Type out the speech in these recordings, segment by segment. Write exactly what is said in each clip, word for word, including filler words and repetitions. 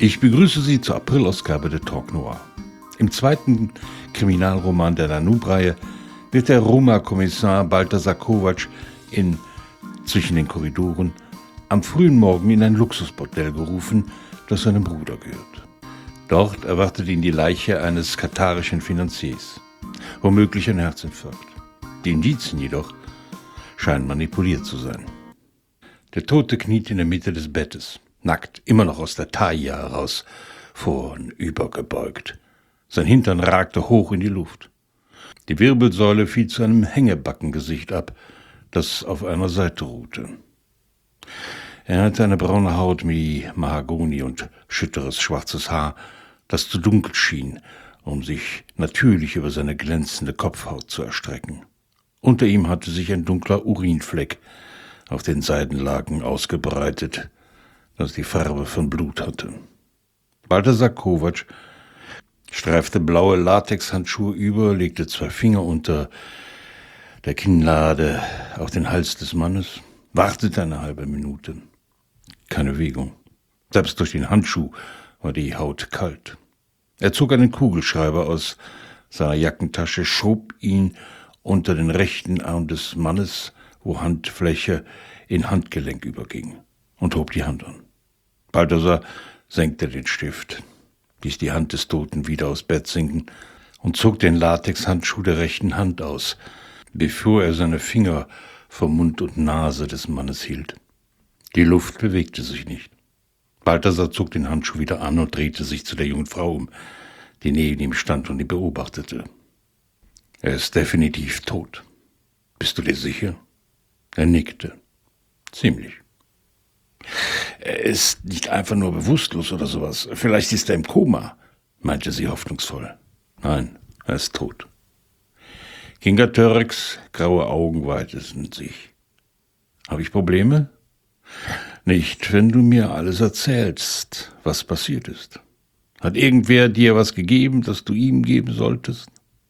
Ich begrüße Sie zur Aprilausgabe der Talk Noir. Im zweiten Kriminalroman der Danube-Reihe wird der Roma-Kommissar Balthasar Kovacs in Zwischen den Korridoren am frühen Morgen in ein Luxusbordell gerufen, das seinem Bruder gehört. Dort erwartet ihn die Leiche eines katarischen Finanziers, womöglich ein Herzinfarkt. Die Indizien jedoch scheinen manipuliert zu sein. Der Tote kniet in der Mitte des Bettes, nackt, immer noch aus der Taille heraus, vornübergebeugt. Sein Hintern ragte hoch in die Luft. Die Wirbelsäule fiel zu einem Hängebackengesicht ab, das auf einer Seite ruhte. Er hatte eine braune Haut wie Mahagoni und schütteres schwarzes Haar, das zu dunkel schien, um sich natürlich über seine glänzende Kopfhaut zu erstrecken. Unter ihm hatte sich ein dunkler Urinfleck auf den Seidenlaken ausgebreitet, das die Farbe von Blut hatte. Balthasar Kovacs streifte blaue Latexhandschuhe über, legte zwei Finger unter der Kinnlade auf den Hals des Mannes, wartete eine halbe Minute. Keine Bewegung. Selbst durch den Handschuh war die Haut kalt. Er zog einen Kugelschreiber aus seiner Jackentasche, schob ihn unter den rechten Arm des Mannes, wo Handfläche in Handgelenk überging, und hob die Hand an. Balthasar senkte den Stift, ließ die Hand des Toten wieder aufs Bett sinken und zog den Latexhandschuh der rechten Hand aus, bevor er seine Finger vor Mund und Nase des Mannes hielt. Die Luft bewegte sich nicht. Balthasar zog den Handschuh wieder an und drehte sich zu der jungen Frau um, die neben ihm stand und ihn beobachtete. Er ist definitiv tot. Bist du dir sicher? Er nickte. Ziemlich. Er ist nicht einfach nur bewusstlos oder sowas. Vielleicht ist er im Koma, meinte sie hoffnungsvoll. Nein, er ist tot. Kinga Töreks graue Augen weiteten sich. Habe ich Probleme? Nicht, wenn du mir alles erzählst, was passiert ist. Hat irgendwer dir was gegeben, das du ihm geben solltest?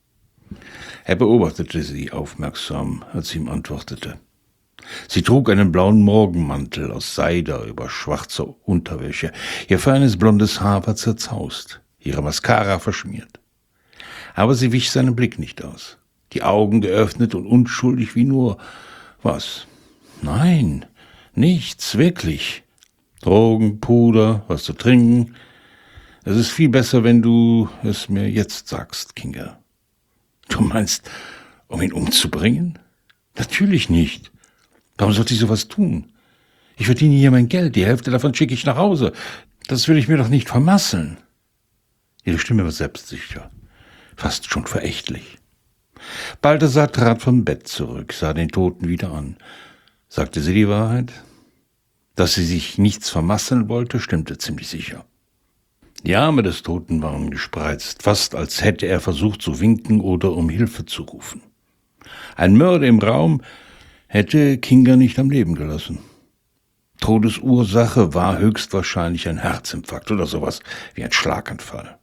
Er beobachtete sie aufmerksam, als sie ihm antwortete. Sie trug einen blauen Morgenmantel aus Seide über schwarzer Unterwäsche. Ihr feines blondes Haar war zerzaust, ihre Mascara verschmiert. Aber sie wich seinen Blick nicht aus. Die Augen geöffnet und unschuldig wie nur was? Nein, nichts, wirklich. Drogen, Puder, was zu trinken. Es ist viel besser, wenn du es mir jetzt sagst, Kinga. Du meinst, um ihn umzubringen? Natürlich nicht. Warum sollte ich sowas tun? Ich verdiene hier mein Geld, die Hälfte davon schicke ich nach Hause. Das will ich mir doch nicht vermasseln. Ihre Stimme war selbstsicher, fast schon verächtlich. Balthasar trat vom Bett zurück, sah den Toten wieder an. Sagte sie die Wahrheit? Dass sie sich nichts vermasseln wollte, stimmte ziemlich sicher. Die Arme des Toten waren gespreizt, fast als hätte er versucht zu winken oder um Hilfe zu rufen. Ein Mörder im Raum hätte Kinga nicht am Leben gelassen. Todesursache war höchstwahrscheinlich ein Herzinfarkt oder sowas wie ein Schlaganfall.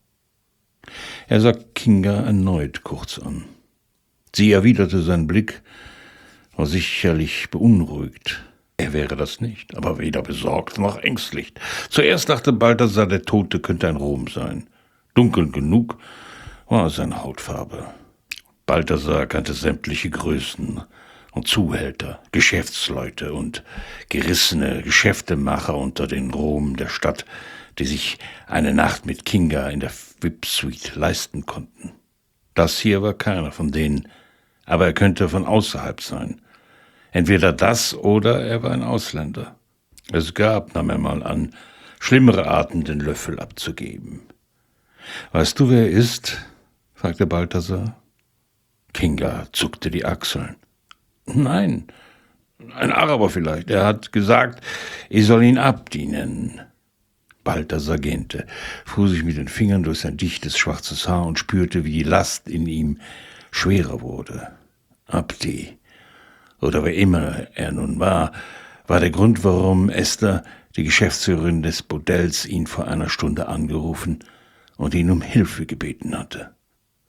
Er sah Kinga erneut kurz an. Sie erwiderte seinen Blick, war sicherlich beunruhigt. Er wäre das nicht, aber weder besorgt noch ängstlich. Zuerst dachte Balthasar, der Tote könnte ein Rom sein. Dunkel genug war seine Hautfarbe. Balthasar kannte sämtliche Größen und Zuhälter, Geschäftsleute und gerissene Geschäftemacher unter den Romen der Stadt, die sich eine Nacht mit Kinga in der V I P-Suite leisten konnten. Das hier war keiner von denen, aber er könnte von außerhalb sein. Entweder das oder er war ein Ausländer. Es gab, nahm er mal an, schlimmere Arten, den Löffel abzugeben. »Weißt du, wer er ist?« fragte Balthasar. Kinga zuckte die Achseln. »Nein, ein Araber vielleicht. Er hat gesagt, ich soll ihn Abdi nennen.« Balthasar gähnte, fuhr sich mit den Fingern durch sein dichtes schwarzes Haar und spürte, wie die Last in ihm schwerer wurde. Abdi, oder wer immer er nun war, war der Grund, warum Esther, die Geschäftsführerin des Bordells, ihn vor einer Stunde angerufen und ihn um Hilfe gebeten hatte.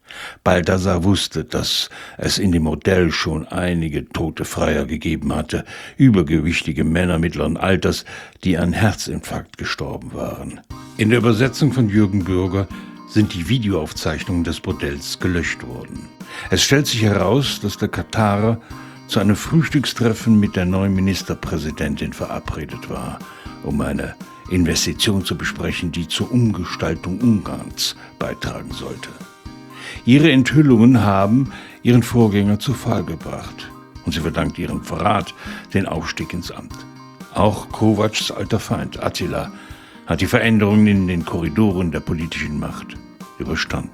Balthasar wusste, dass es in dem Modell schon einige tote Freier gegeben hatte, übergewichtige Männer mittleren Alters, die an Herzinfarkt gestorben waren. In der Übersetzung von Jürgen Bürger sind die Videoaufzeichnungen des Bordells gelöscht worden. Es stellt sich heraus, dass der Katarer zu einem Frühstückstreffen mit der neuen Ministerpräsidentin verabredet war, um eine Investition zu besprechen, die zur Umgestaltung Ungarns beitragen sollte. Ihre Enthüllungen haben ihren Vorgänger zu Fall gebracht und sie verdankt ihrem Verrat den Aufstieg ins Amt. Auch Kovács alter Feind Attila hat die Veränderungen in den Korridoren der politischen Macht überstanden.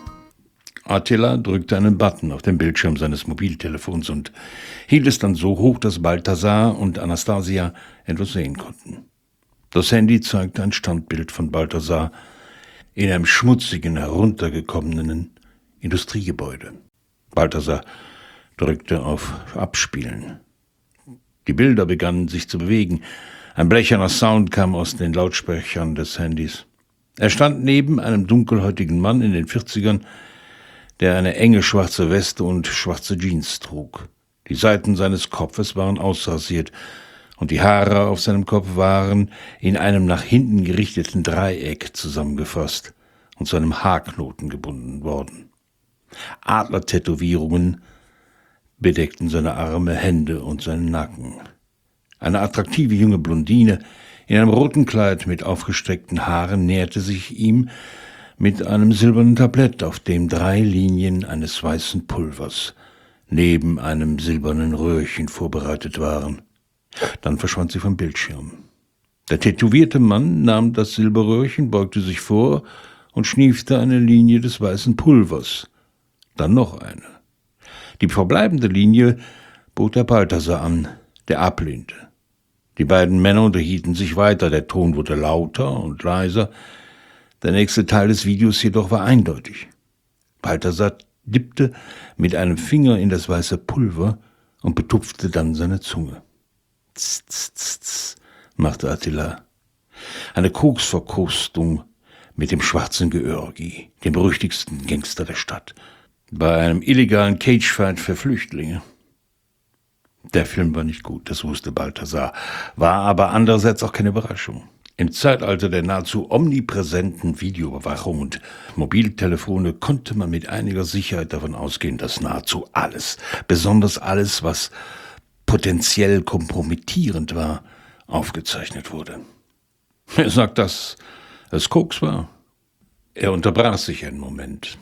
Attila drückte einen Button auf dem Bildschirm seines Mobiltelefons und hielt es dann so hoch, dass Balthasar und Anastasia etwas sehen konnten. Das Handy zeigte ein Standbild von Balthasar in einem schmutzigen, heruntergekommenen Industriegebäude. Balthasar drückte auf Abspielen. Die Bilder begannen sich zu bewegen. Ein blecherner Sound kam aus den Lautsprechern des Handys. Er stand neben einem dunkelhäutigen Mann in den vierzigern, der eine enge schwarze Weste und schwarze Jeans trug. Die Seiten seines Kopfes waren ausrasiert und die Haare auf seinem Kopf waren in einem nach hinten gerichteten Dreieck zusammengefasst und zu einem Haarknoten gebunden worden. Adlertätowierungen bedeckten seine Arme, Hände und seinen Nacken. Eine attraktive junge Blondine in einem roten Kleid mit aufgestreckten Haaren näherte sich ihm mit einem silbernen Tablett, auf dem drei Linien eines weißen Pulvers neben einem silbernen Röhrchen vorbereitet waren. Dann verschwand sie vom Bildschirm. Der tätowierte Mann nahm das Silberröhrchen, beugte sich vor und schniefte eine Linie des weißen Pulvers. Dann noch eine. Die verbleibende Linie bot der Balthasar an, der ablehnte. Die beiden Männer unterhielten sich weiter, der Ton wurde lauter und leiser. Der nächste Teil des Videos jedoch war eindeutig. Balthasar dippte mit einem Finger in das weiße Pulver und betupfte dann seine Zunge. Tss, tss, tss, tss, machte Attila. Eine Koksverkostung mit dem schwarzen Georgi, dem berüchtigsten Gangster der Stadt, bei einem illegalen Cagefight für Flüchtlinge. Der Film war nicht gut, das wusste Balthasar, war aber andererseits auch keine Überraschung. Im Zeitalter der nahezu omnipräsenten Videoüberwachung und Mobiltelefone konnte man mit einiger Sicherheit davon ausgehen, dass nahezu alles, besonders alles, was potenziell kompromittierend war, aufgezeichnet wurde. Er sagt, dass es Koks war. Er unterbrach sich einen Moment.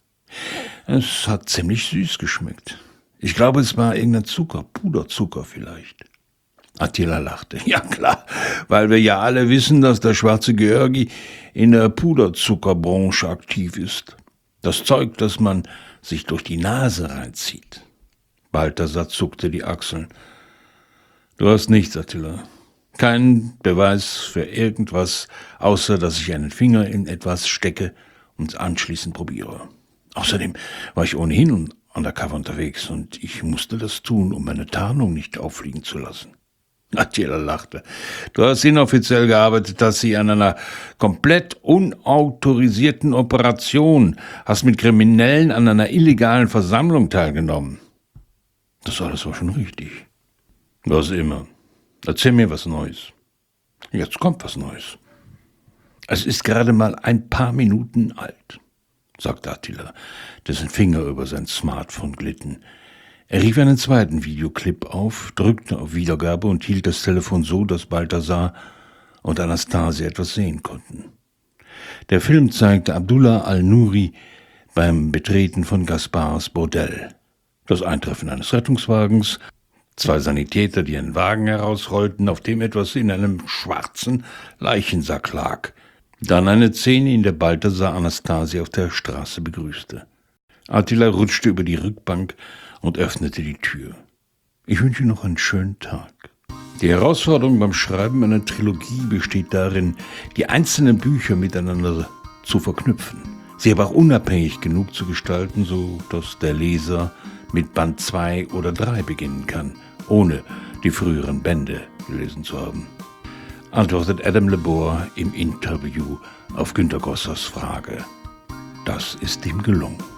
Es hat ziemlich süß geschmeckt. Ich glaube, es war irgendein Zucker, Puderzucker vielleicht. Attila lachte. Ja klar, weil wir ja alle wissen, dass der schwarze Georgi in der Puderzuckerbranche aktiv ist. Das Zeug, das man sich durch die Nase reinzieht. Balthasar zuckte die Achseln. Du hast nichts, Attila. Kein Beweis für irgendwas, außer dass ich einen Finger in etwas stecke und anschließend probiere. Außerdem war ich ohnehin undercover unterwegs und ich musste das tun, um meine Tarnung nicht auffliegen zu lassen. Attila lachte. Du hast inoffiziell gearbeitet, dass sie an einer komplett unautorisierten Operation, hast mit Kriminellen an einer illegalen Versammlung teilgenommen. Das alles war schon richtig. Was immer. Erzähl mir was Neues. Jetzt kommt was Neues. Es ist gerade mal ein paar Minuten alt, sagte Attila, dessen Finger über sein Smartphone glitten. Er rief einen zweiten Videoclip auf, drückte auf Wiedergabe und hielt das Telefon so, dass Balthasar und Anastasia etwas sehen konnten. Der Film zeigte Abdullah al-Nouri beim Betreten von Gaspars Bordell. Das Eintreffen eines Rettungswagens, zwei Sanitäter, die einen Wagen herausrollten, auf dem etwas in einem schwarzen Leichensack lag. Dann eine Szene, in der Balthasar Anastasia auf der Straße begrüßte. Attila rutschte über die Rückbank und öffnete die Tür. Ich wünsche noch einen schönen Tag. Die Herausforderung beim Schreiben einer Trilogie besteht darin, die einzelnen Bücher miteinander zu verknüpfen, sie aber auch unabhängig genug zu gestalten, so dass der Leser mit Band zwei oder drei beginnen kann, ohne die früheren Bände gelesen zu haben, antwortet Adam Lebor im Interview auf Günter Gossers Frage. Das ist ihm gelungen.